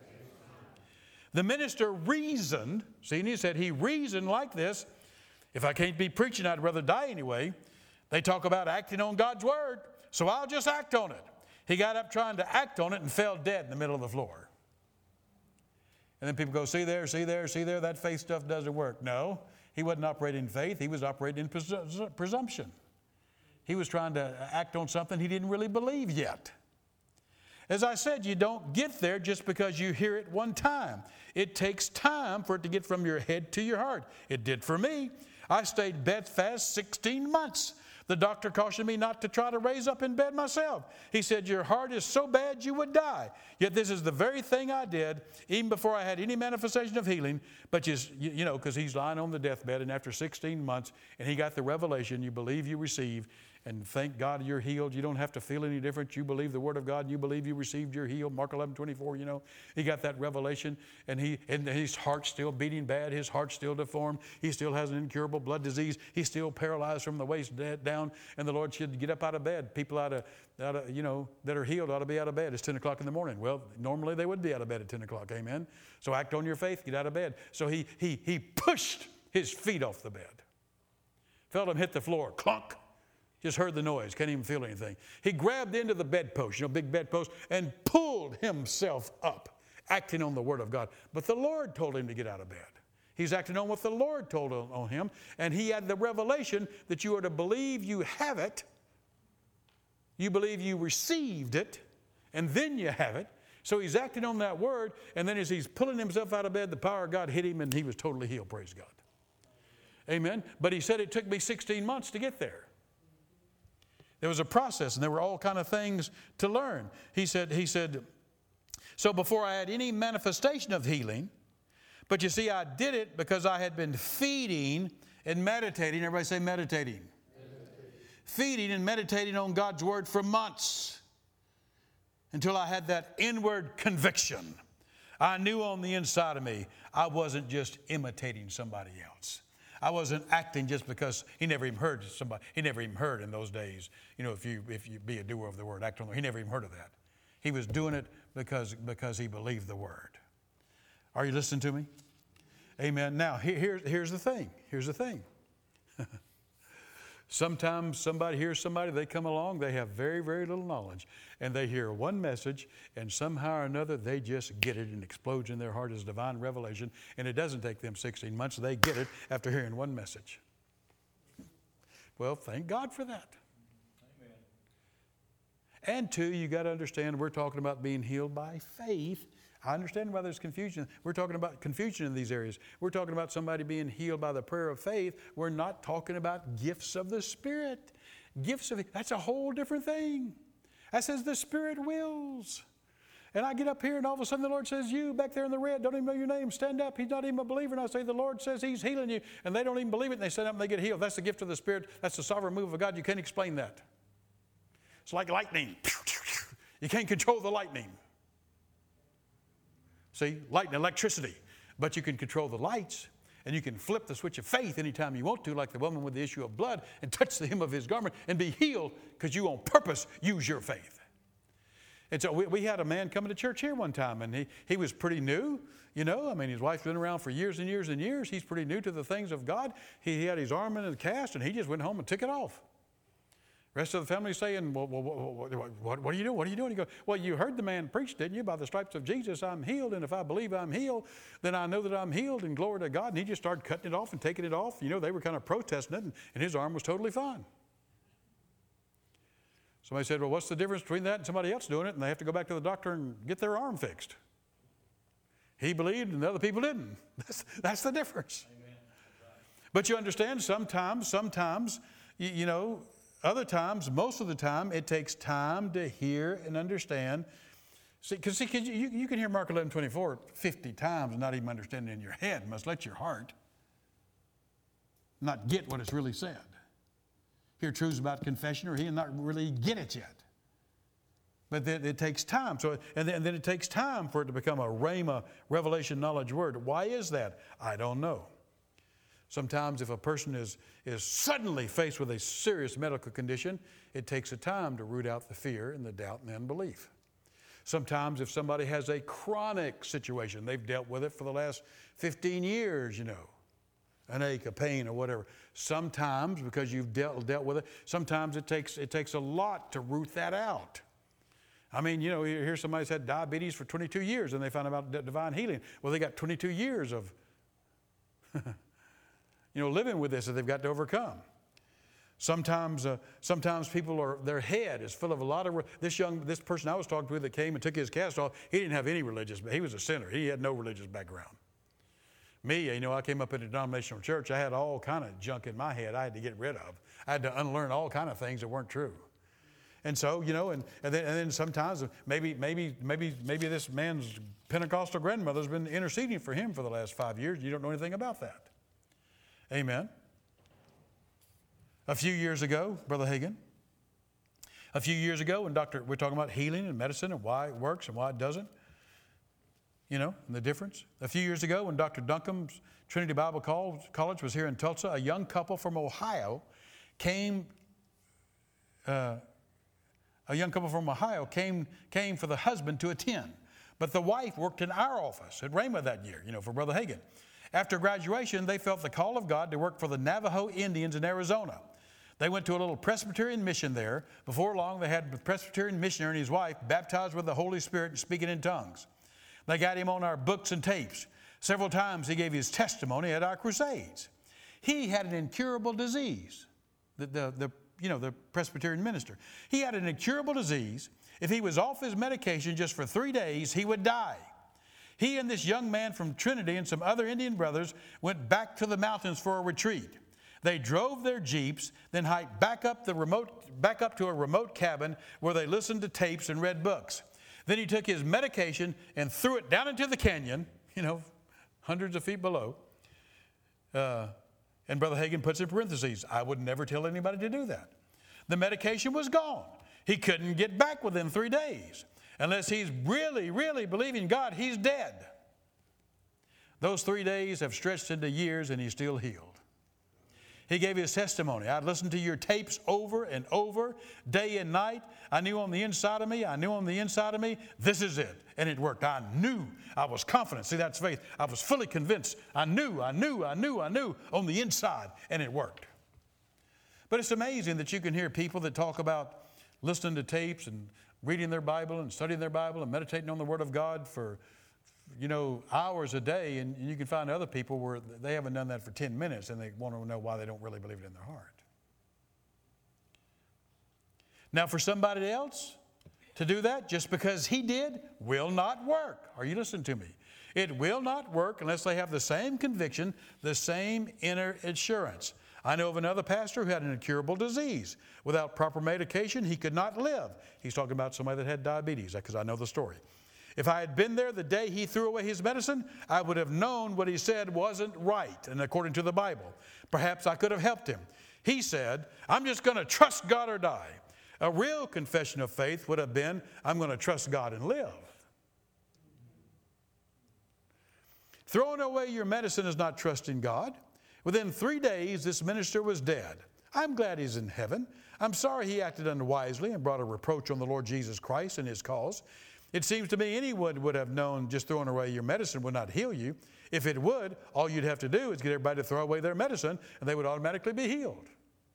The minister reasoned, see, and he said he reasoned like this, if I can't be preaching, I'd rather die anyway. They talk about acting on God's word, so I'll just act on it. He got up trying to act on it and fell dead in the middle of the floor. And then people go, see there, see there, see there, that faith stuff doesn't work. No, he wasn't operating in faith. He was operating in presu- presumption. He was trying to act on something he didn't really believe yet. As I said, you don't get there just because you hear it one time. It takes time for it to get from your head to your heart. It did for me. I stayed bedfast sixteen months. The doctor cautioned me not to try to raise up in bed myself. He said, your heart is so bad you would die. Yet this is the very thing I did even before I had any manifestation of healing. But just, you, you know, because he's lying on the deathbed, and after sixteen months, and he got the revelation, you believe you receive, and thank God you're healed. You don't have to feel any different. You believe the Word of God, and you believe you received your healed. Mark eleven twenty-four, you know. He got that revelation, and he and his heart's still beating bad. His heart's still deformed. He still has an incurable blood disease. He's still paralyzed from the waist down, and the Lord should get up out of bed. People out of, out of, you know, that are healed ought to be out of bed. It's ten o'clock in the morning. Well, normally they would be out of bed at ten o'clock, amen? So act on your faith, get out of bed. So he, he, he pushed his feet off the bed. Felt him hit the floor. Clunk. Just heard the noise. Can't even feel anything. He grabbed into the bedpost, you know, big bedpost, and pulled himself up, acting on the word of God. But the Lord told him to get out of bed. He's acting on what the Lord told on him. And he had the revelation that you are to believe you have it. You believe you received it. And then you have it. So he's acting on that word. And then as he's pulling himself out of bed, the power of God hit him and he was totally healed. Praise God. Amen. But he said it took me sixteen months to get there. There was a process and there were all kind of things to learn. He said, he said, so before I had any manifestation of healing, but you see, I did it because I had been feeding and meditating. Everybody say meditating. Meditating. Feeding and meditating on God's word for months until I had that inward conviction. I knew on the inside of me I wasn't just imitating somebody else. I wasn't acting just because he never even heard somebody. He never even heard in those days, you know, if you if you be a doer of the word, act on the, he never even heard of that. He was doing it because, because he believed the word. Are you listening to me? Amen. Now, here, here's, here's the thing. Here's the thing. Sometimes somebody hears somebody, they come along, they have very, very little knowledge, and they hear one message, and somehow or another, they just get it and explodes in their heart as divine revelation, and it doesn't take them sixteen months. They get it after hearing one message. Well, thank God for that. Amen. And two, you got to understand, we're talking about being healed by faith. I understand why there's confusion. We're talking about confusion in these areas. We're talking about somebody being healed by the prayer of faith. We're not talking about gifts of the Spirit. Gifts of, that's a whole different thing. That says the Spirit wills. And I get up here and all of a sudden the Lord says, you back there in the red, don't even know your name, stand up. He's not even a believer. And I say, the Lord says he's healing you. And they don't even believe it. And they stand up and they get healed. That's the gift of the Spirit. That's the sovereign move of God. You can't explain that. It's like lightning. You can't control the lightning. See, light and electricity. But you can control the lights, and you can flip the switch of faith anytime you want to, like the woman with the issue of blood, and touch the hem of his garment and be healed because you on purpose use your faith. And so we, we had a man coming to church here one time, and he, he was pretty new, you know. I mean, his wife's been around for years and years and years. He's pretty new to the things of God. He, he had his arm in a cast, and he just went home and took it off. The rest of the family saying, well, well, what, what, what are you doing? What are you doing? He goes, well, you heard the man preach, didn't you? By the stripes of Jesus, I'm healed. And if I believe I'm healed, then I know that I'm healed, and glory to God. And he just started cutting it off and taking it off. You know, they were kind of protesting it, and, and his arm was totally fine. Somebody said, well, what's the difference between that and somebody else doing it? And they have to go back to the doctor and get their arm fixed. He believed and the other people didn't. That's, that's the difference. Amen. But you understand, sometimes, sometimes, you, you know, other times, most of the time, it takes time to hear and understand. See, because see, you, you can hear Mark eleven twenty-four fifty times and not even understand it in your head. Must let your heart not get what it's really said. Hear truths about confession or he'll not really get it yet. But then it takes time. So, and then, and then it takes time for it to become a rhema, revelation, knowledge word. Why is that? I don't know. Sometimes if a person is, is suddenly faced with a serious medical condition, it takes a time to root out the fear and the doubt and the unbelief. Sometimes if somebody has a chronic situation, they've dealt with it for the last fifteen years, you know, an ache, a pain, or whatever. Sometimes, because you've dealt, dealt with it, sometimes it takes, it takes a lot to root that out. I mean, you know, here's somebody's had diabetes for twenty-two years and they found out about divine healing. Well, they got twenty-two years of you know, living with this that they've got to overcome. Sometimes, uh, sometimes people are, their head is full of a lot of, this young, this person I was talking to that came and took his cast off, he didn't have any religious, he was a sinner. He had no religious background. Me, you know, I came up in a denominational church. I had all kind of junk in my head I had to get rid of. I had to unlearn all kind of things that weren't true. And so, you know, and, and, then, and then sometimes maybe, maybe, maybe, maybe this man's Pentecostal grandmother's been interceding for him for the last five years. You don't know anything about that. Amen. A few years ago, Brother Hagin, a few years ago when Doctor, we're talking about healing and medicine and why it works and why it doesn't, you know, and the difference. A few years ago when Doctor Duncan's Trinity Bible College was here in Tulsa, a young couple from Ohio came, uh, a young couple from Ohio came, came for the husband to attend. But the wife worked in our office at Rhema that year, you know, for Brother Hagin. After graduation, they felt the call of God to work for the Navajo Indians in Arizona. They went to a little Presbyterian mission there. Before long, they had the Presbyterian missionary and his wife baptized with the Holy Spirit and speaking in tongues. They got him on our books and tapes. Several times he gave his testimony at our crusades. He had an incurable disease, the, the, the, you know, the Presbyterian minister. He had an incurable disease. If he was off his medication just for three days, he would die. He and this young man from Trinity and some other Indian brothers went back to the mountains for a retreat. They drove their Jeeps, then hiked back up, the remote, back up to a remote cabin where they listened to tapes and read books. Then he took his medication and threw it down into the canyon, you know, hundreds of feet below. Uh, and Brother Hagin puts in parentheses, I would never tell anybody to do that. The medication was gone. He couldn't get back within three days. Unless he's really, really believing God, he's dead. Those three days have stretched into years and he's still healed. He gave his testimony. I'd listened to your tapes over and over, day and night. I knew on the inside of me, I knew on the inside of me, this is it. And it worked. I knew, I was confident. See, that's faith. I was fully convinced. I knew, I knew, I knew, I knew on the inside, and it worked. But it's amazing that you can hear people that talk about listening to tapes and reading their Bible and studying their Bible and meditating on the Word of God for, you know, hours a day, and you can find other people where they haven't done that for ten minutes and they want to know why they don't really believe it in their heart. Now, for somebody else to do that just because he did will not work. Are you listening to me? It will not work unless they have the same conviction, the same inner assurance. I know of another pastor who had an incurable disease. Without proper medication, he could not live. He's talking about somebody that had diabetes, because I know the story. If I had been there the day he threw away his medicine, I would have known what he said wasn't right, and according to the Bible. Perhaps I could have helped him. He said, I'm just going to trust God or die. A real confession of faith would have been, I'm going to trust God and live. Throwing away your medicine is not trusting God. Within three days, this minister was dead. I'm glad he's in heaven. I'm sorry he acted unwisely and brought a reproach on the Lord Jesus Christ and his cause. It seems to me anyone would have known just throwing away your medicine would not heal you. If it would, all you'd have to do is get everybody to throw away their medicine, and they would automatically be healed.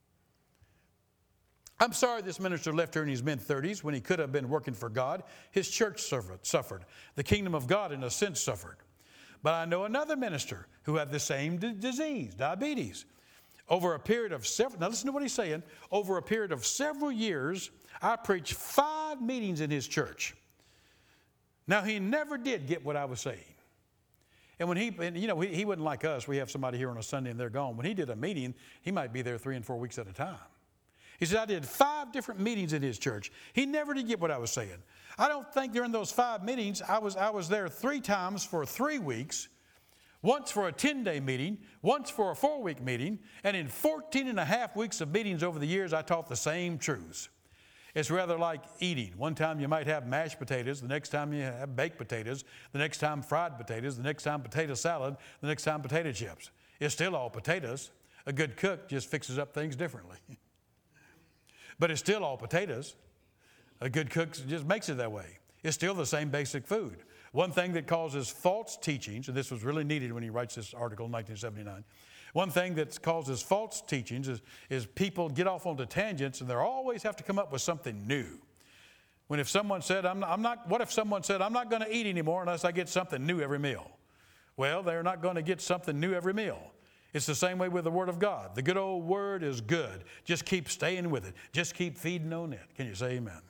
I'm sorry this minister left here in his mid-thirties when he could have been working for God. His church suffered. The kingdom of God, in a sense, suffered. But I know another minister who had the same d- disease, diabetes. Over a period of several, now listen to what he's saying. Over a period of several years, I preached five meetings in his church. Now, he never did get what I was saying. And when he, and, you know, he, he wasn't like us. We have somebody here on a Sunday and they're gone. When he did a meeting, he might be there three and four weeks at a time. He said, I did five different meetings in his church. He never did get what I was saying. I don't think during those five meetings, I was, I was there three times for three weeks, once for a ten-day meeting, once for a four-week meeting, and in fourteen and a half weeks of meetings over the years, I taught the same truths. It's rather like eating. One time you might have mashed potatoes, the next time you have baked potatoes, the next time fried potatoes, the next time potato salad, the next time potato chips. It's still all potatoes. A good cook just fixes up things differently. But it's still all potatoes. A good cook just makes it that way. It's still the same basic food. One thing that causes false teachings, and this was really needed when he writes this article in nineteen seventy-nine, one thing that causes false teachings is, is people get off onto tangents and they always have to come up with something new. When if someone said, I'm not, I'm not, what if someone said, I'm not going to eat anymore unless I get something new every meal? Well, they're not going to get something new every meal. It's the same way with the Word of God. The good old Word is good. Just keep staying with it. Just keep feeding on it. Can you say amen?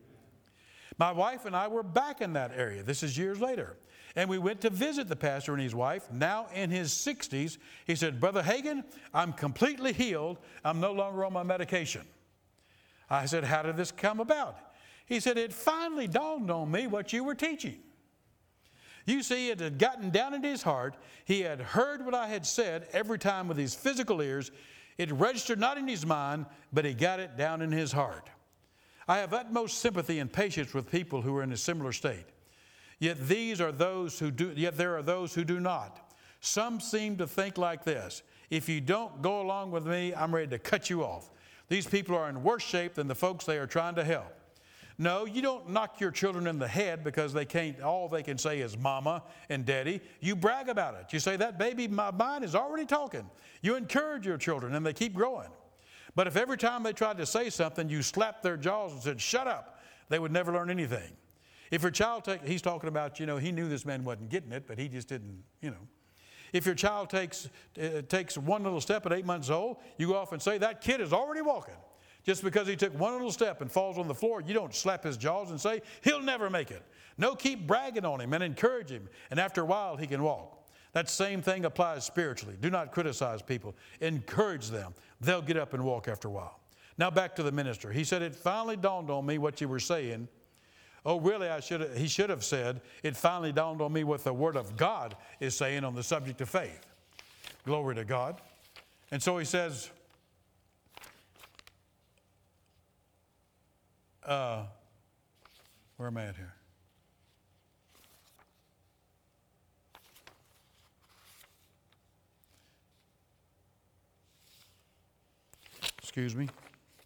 My wife and I were back in that area. This is years later. And we went to visit the pastor and his wife, now in his sixties. He said, Brother Hagin, I'm completely healed. I'm no longer on my medication. I said, how did this come about? He said, it finally dawned on me what you were teaching. You see, it had gotten down in his heart. He had heard what I had said every time with his physical ears. It registered not in his mind, but he got it down in his heart. I have utmost sympathy and patience with people who are in a similar state. Yet these are those who do, yet there are those who do not. Some seem to think like this: if you don't go along with me, I'm ready to cut you off. These people are in worse shape than the folks they are trying to help. No, you don't knock your children in the head because they can't, all they can say is mama and daddy. You brag about it. You say, that baby, my mind is already talking. You encourage your children and they keep growing. But if every time they tried to say something, you slapped their jaws and said, shut up, they would never learn anything. If your child, take, he's talking about, you know, he knew this man wasn't getting it, but he just didn't, you know. If your child takes, uh, takes one little step at eight months old, you go off and say, that kid is already walking. Just because he took one little step and falls on the floor, you don't slap his jaws and say, he'll never make it. No, keep bragging on him and encourage him. And after a while, he can walk. That same thing applies spiritually. Do not criticize people. Encourage them. They'll get up and walk after a while. Now back to the minister. He said, it finally dawned on me what you were saying. Oh, really, I should have, he should have said, it finally dawned on me what the Word of God is saying on the subject of faith. Glory to God. And so he says, Uh, where am I at here? Excuse me.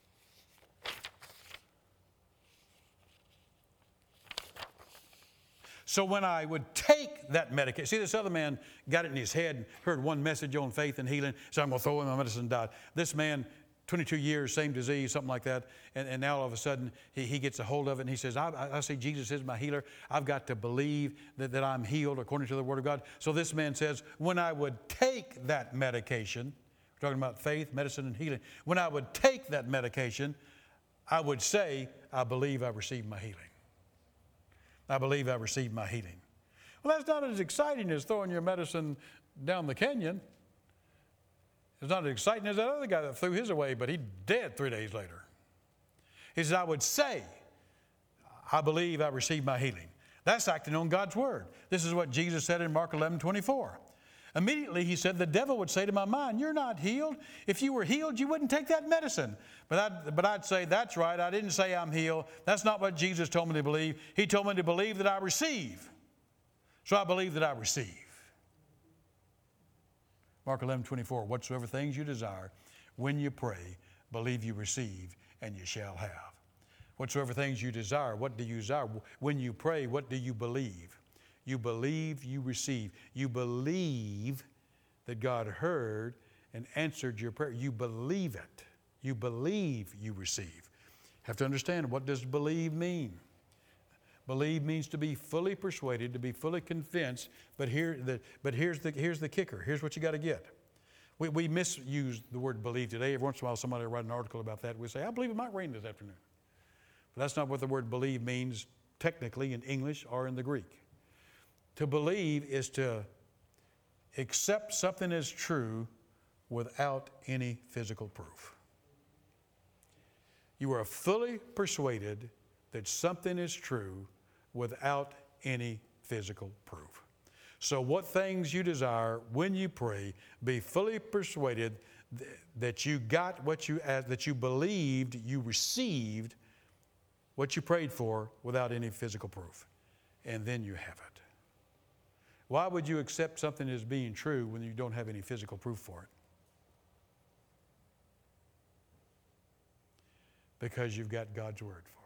So when I would take that medication, see, this other man got it in his head and heard one message on faith and healing, so I'm going to throw in my medicine and die. This man, twenty-two years, same disease, something like that. And, and now all of a sudden he, he gets a hold of it and he says, I, I, I say Jesus is my healer. I've got to believe that, that I'm healed according to the Word of God. So this man says, when I would take that medication, we're talking about faith, medicine, and healing. When I would take that medication, I would say, I believe I received my healing. I believe I received my healing. Well, that's not as exciting as throwing your medicine down the canyon. It's not as exciting as that other guy that threw his away, but he dead three days later. He says, I would say, I believe I received my healing. That's acting on God's Word. This is what Jesus said in Mark eleven twenty-four. Immediately he said, the devil would say to my mind, you're not healed. If you were healed, you wouldn't take that medicine. But I'd, but I'd say, that's right. I didn't say I'm healed. That's not what Jesus told me to believe. He told me to believe that I receive. So I believe that I receive. Mark eleven twenty-four, whatsoever things you desire, when you pray, believe you receive, and you shall have. Whatsoever things you desire, what do you desire? When you pray, what do you believe? You believe you receive. You believe that God heard and answered your prayer. You believe it. You believe you receive. Have to understand, what does believe mean? Believe means to be fully persuaded, to be fully convinced, but, here, the, but here's, the, here's the kicker. Here's what you got to get. We, we misuse the word believe today. Every once in a while somebody will write an article about that. We say, I believe it might rain this afternoon. But that's not what the word believe means technically in English or in the Greek. To believe is to accept something as true without any physical proof. You are fully persuaded that something is true without any physical proof. So what things you desire when you pray, be fully persuaded th- that you got what you asked, that you believed you received what you prayed for without any physical proof. And then you have it. Why would you accept something as being true when you don't have any physical proof for it? Because you've got God's Word for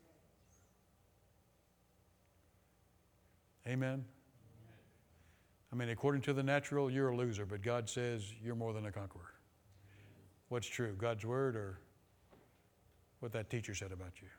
it. Amen? I mean, according to the natural, you're a loser, but God says you're more than a conqueror. What's true, God's Word or what that teacher said about you?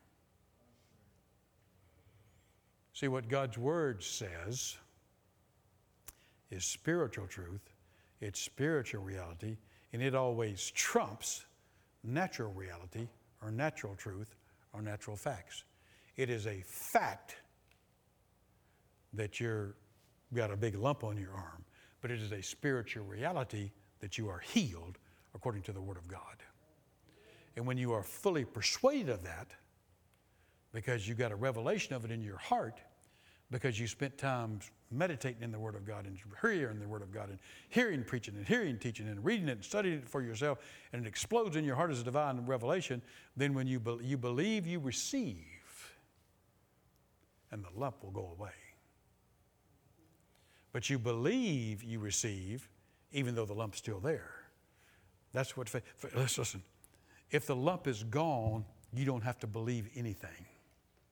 See, what God's Word says is spiritual truth, it's spiritual reality, and it always trumps natural reality or natural truth or natural facts. It is a fact that you've got a big lump on your arm, but it is a spiritual reality that you are healed according to the Word of God. And when you are fully persuaded of that, because you got a revelation of it in your heart, because you spent time meditating in the Word of God and hearing the Word of God and hearing preaching and hearing teaching and reading it and studying it for yourself, and it explodes in your heart as a divine revelation, then when you, be, you believe you receive, and the lump will go away. But you believe you receive, even though the lump's still there. That's what faith. Let's listen. If the lump is gone, you don't have to believe anything.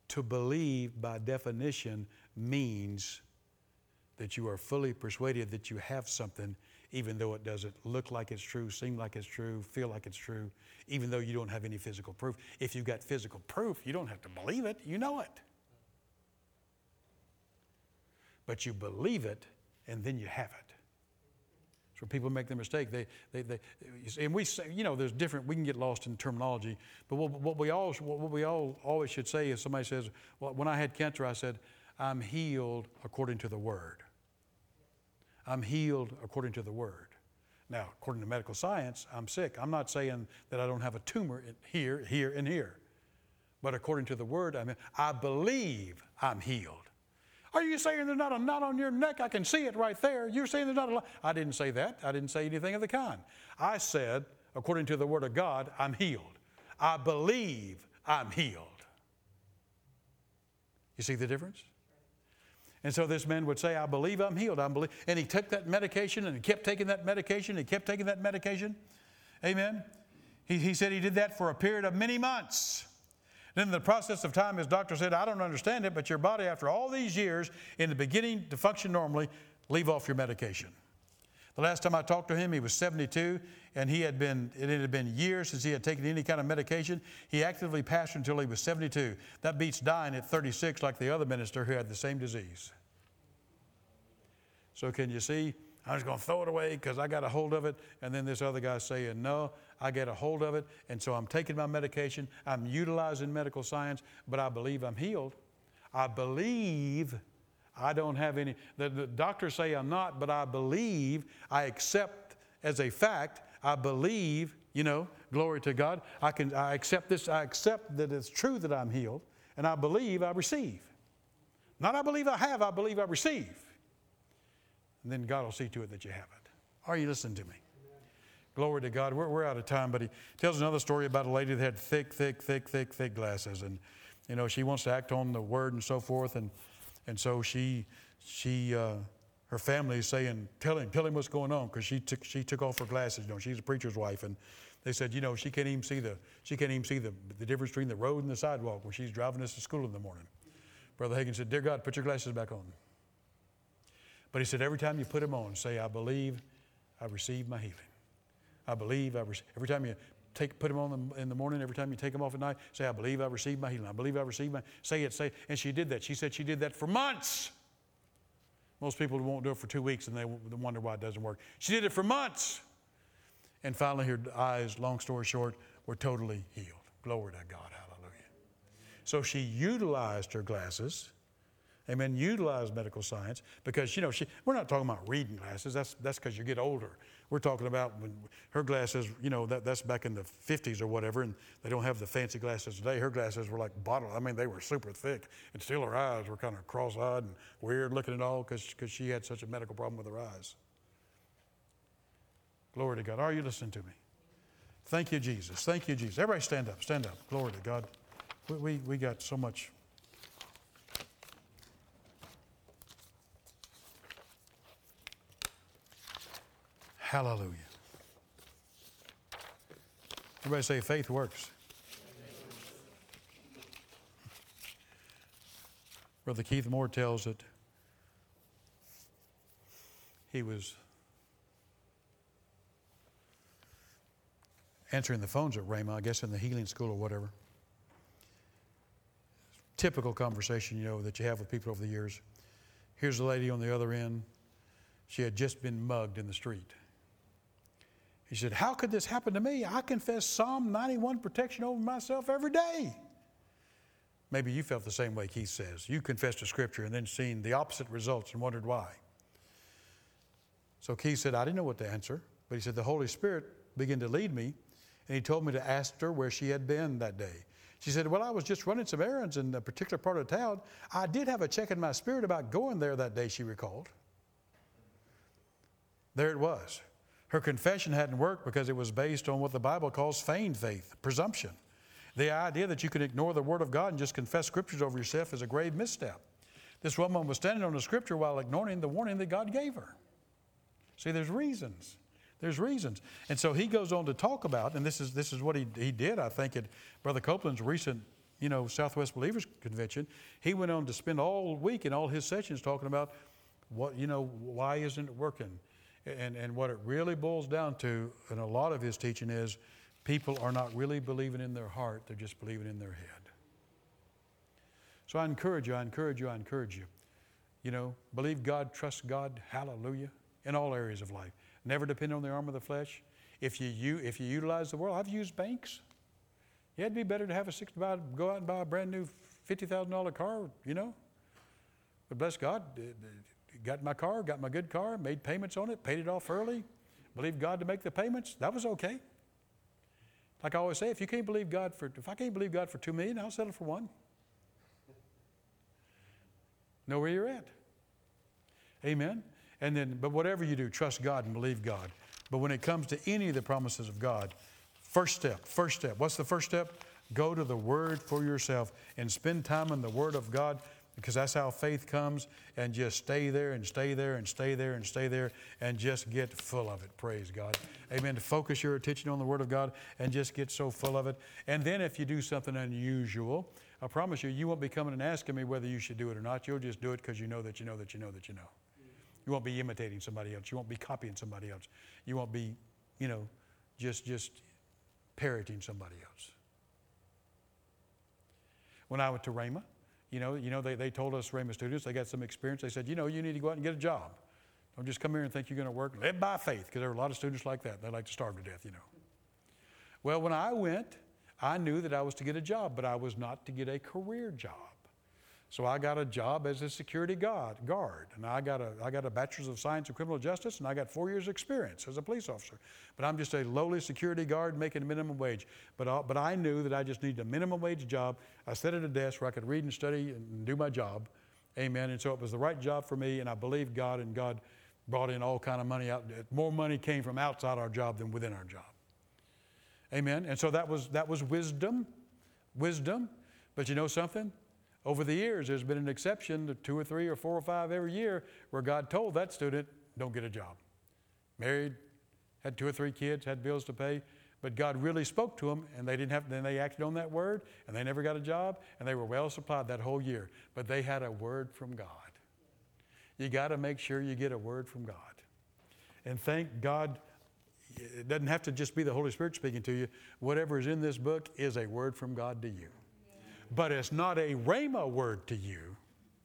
To believe, by definition, means that you are fully persuaded that you have something, even though it doesn't look like it's true, seem like it's true, feel like it's true, even though you don't have any physical proof. If you've got physical proof, you don't have to believe it, you know it. But you believe it, and then you have it. That's where people make the mistake. They, they, they, and we say, you know, there's different, we can get lost in terminology, but what, what we all, what we all always should say is, somebody says, well, when I had cancer, I said, I'm healed according to the Word. I'm healed according to the Word. Now, according to medical science, I'm sick. I'm not saying that I don't have a tumor here, here, and here. But according to the Word, I mean, I believe I'm healed. Are you saying there's not a knot on your neck? I can see it right there. You're saying there's not a lot. I didn't say that. I didn't say anything of the kind. I said, according to the Word of God, I'm healed. I believe I'm healed. You see the difference? And so this man would say, I believe I'm healed. I believe. And he took that medication and he kept taking that medication. He kept taking that medication. Amen. He, he said he did that for a period of many months. Then in the process of time, his doctor said, I don't understand it, but your body, after all these years, in the beginning to function normally, leave off your medication. The last time I talked to him, he was seventy-two, and he had been, it had been years since he had taken any kind of medication. He actively pastored until he was seventy-two. That beats dying at thirty-six like the other minister who had the same disease. So can you see? I'm just going to throw it away because I got a hold of it. And then this other guy saying, no, I get a hold of it. And so I'm taking my medication. I'm utilizing medical science, but I believe I'm healed. I believe I don't have any. The, the doctors say I'm not, but I believe, I accept as a fact, I believe, you know, glory to God. I can, I accept this. I accept that it's true that I'm healed. And I believe I receive. Not I believe I have, I believe I receive. And then God will see to it that you have it. Are you listening to me? Amen. Glory to God. We're, we're out of time, but he tells another story about a lady that had thick, thick, thick, thick, thick glasses. And, you know, she wants to act on the Word and so forth. And and so she, she uh, her family is saying, tell him, tell him what's going on, because she took, she took off her glasses. You know, she's a preacher's wife. And they said, you know, she can't even see the, she can't even see the, the difference between the road and the sidewalk when she's driving us to school in the morning. Brother Hagin said, dear God, put your glasses back on. But he said, every time you put them on, say, I believe I received my healing. I believe I received. Every time you take, put them on in the morning, every time you take them off at night, say, I believe I received my healing. I believe I received my, say it, say it. And she did that. She said she did that for months. Most people won't do it for two weeks and they wonder why it doesn't work. She did it for months. And finally her eyes, long story short, were totally healed. Glory to God. Hallelujah. So she utilized her glasses. Amen. Utilize medical science because, you know, she, we're not talking about reading glasses. That's that's because you get older. We're talking about when her glasses, you know, that, that's back in the fifties or whatever, and they don't have the fancy glasses today. Her glasses were like bottle. I mean, they were super thick, and still her eyes were kind of cross-eyed and weird looking and all because because she had such a medical problem with her eyes. Glory to God. Are you listening to me? Thank you, Jesus. Thank you, Jesus. Everybody stand up. Stand up. Glory to God. We, we, we got so much. Hallelujah. Everybody say faith works. Brother Keith Moore tells that he was answering the phones at Rhema, I guess in the healing school or whatever. Typical conversation, you know, that you have with people over the years. Here's a lady on the other end. She had just been mugged in the street. He said, how could this happen to me? I confess Psalm ninety-one protection over myself every day. Maybe you felt the same way Keith says. You confessed a scripture and then seen the opposite results and wondered why. So Keith said, I didn't know what to answer. But he said, the Holy Spirit began to lead me. And he told me to ask her where she had been that day. She said, well, I was just running some errands in a particular part of town. I did have a check in my spirit about going there that day, she recalled. There it was. Her confession hadn't worked because it was based on what the Bible calls feigned faith, presumption. The idea that you can ignore the Word of God and just confess scriptures over yourself is a grave misstep. This woman was standing on the scripture while ignoring the warning that God gave her. See, there's reasons. There's reasons. And so he goes on to talk about, and this is this is what he, he did, I think, at Brother Copeland's recent you know, Southwest Believers Convention, he went on to spend all week in all his sessions talking about what, you know, why isn't it working? And, and what it really boils down to, and a lot of his teaching is, people are not really believing in their heart, they're just believing in their head. So I encourage you, I encourage you, I encourage you. You know, believe God, trust God, hallelujah, in all areas of life. Never depend on the arm of the flesh. If you, you, if you utilize the world, I've used banks. Yeah, it'd be better to have a six, buy, go out and buy a brand new fifty thousand dollars car, you know. But bless God, got my car, got my good car, made payments on it, paid it off early, believed God to make the payments. That was okay. Like I always say, if you can't believe God for, if I can't believe God for two million, I'll settle for one. Know where you're at. Amen. And then, but whatever you do, trust God and believe God. But when it comes to any of the promises of God, first step, first step. What's the first step? Go to the Word for yourself and spend time in the Word of God, because that's how faith comes, and just stay there and stay there and stay there and stay there and just get full of it. Praise God. Amen. To focus your attention on the Word of God and just get so full of it. And then if you do something unusual, I promise you, you won't be coming and asking me whether you should do it or not. You'll just do it because you know that you know that you know that you know. You won't be imitating somebody else. You won't be copying somebody else. You won't be, you know, just just parroting somebody else. When I went to Rhema, you know, you know they, they told us Rhema students, they got some experience. They said, you know, you need to go out and get a job. Don't just come here and think you're going to work. Live by faith, because there are a lot of students like that. They like to starve to death, you know. Well, when I went, I knew that I was to get a job, but I was not to get a career job. So I got a job as a security guard, guard, and I got a I got a bachelor's of science in criminal justice, and I got four years experience as a police officer. But I'm just a lowly security guard making a minimum wage. But I, but I knew that I just needed a minimum wage job. I sat at a desk where I could read and study and do my job. Amen. And so it was the right job for me, and I believed God, and God brought in all kind of money out. More money came from outside our job than within our job. Amen. And so that was that was wisdom, wisdom. But you know something? Over the years, there's been an exception to two or three or four or five every year where God told that student, don't get a job. Married, had two or three kids, had bills to pay, but God really spoke to them, and they didn't have. Then they acted on that word, and they never got a job, and they were well supplied that whole year. But they had a word from God. You got to make sure you get a word from God, and thank God. It doesn't have to just be the Holy Spirit speaking to you. Whatever is in this book is a word from God to you. But it's not a Rhema word to you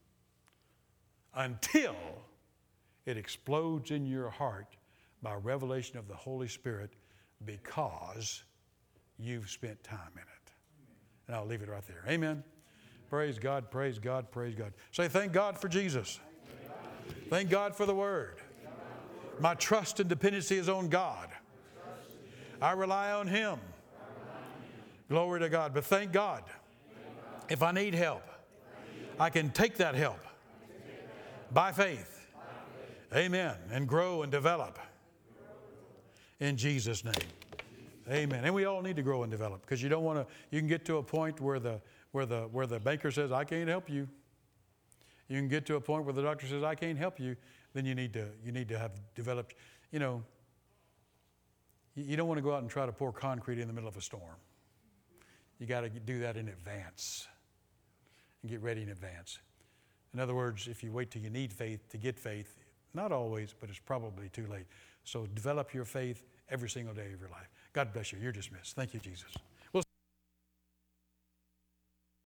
until it explodes in your heart by revelation of the Holy Spirit, because you've spent time in it. And I'll leave it right there. Amen. Praise God, praise God, praise God. Say, thank God for Jesus. Thank God for the Word. My trust and dependency is on God. I rely on Him. Glory to God. But thank God, if I need help, I can take that help by faith. Amen. And grow and develop in Jesus' name. Amen. And we all need to grow and develop, because you don't want to, you can get to a point where the where the where the banker says, I can't help you. You can get to a point where the doctor says, I can't help you. Then you need to you need to have developed, you know, you don't want to go out and try to pour concrete in the middle of a storm. You got to do that in advance and get ready in advance. In other words, if you wait till you need faith to get faith, not always, but it's probably too late. So develop your faith every single day of your life. God bless you. You're dismissed. Thank you, Jesus.